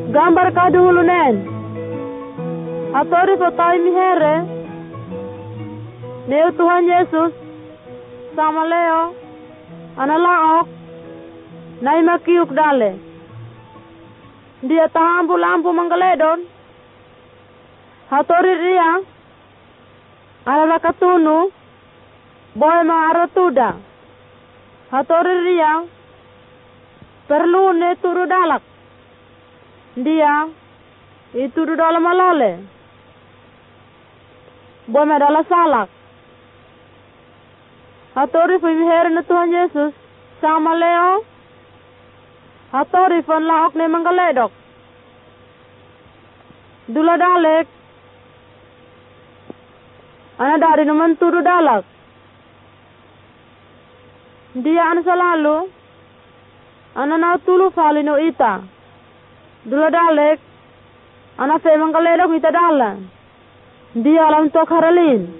Gambar kadulunen. Atori potai mihere. Neo Tuhan Yesus sama Leo analaok nai makiuk dale. Dia tahampu lampu manggaledon. Hatori ria ala katunu boy maarotuda. Hatori ria perlu ne turu dalak. Dia itu dalam malole. Boy medala salak. Hatori pemiher na Tuhan Yesus sama Leo. Hatori pon lahok ne manggaledok. Dula dalek. Ana dari naman turu dalak. Dia ana selalu. Ana na tulu falino ita. Dula dalek. Ana fe manggaledok ita dalan. Dia alam tok haralin.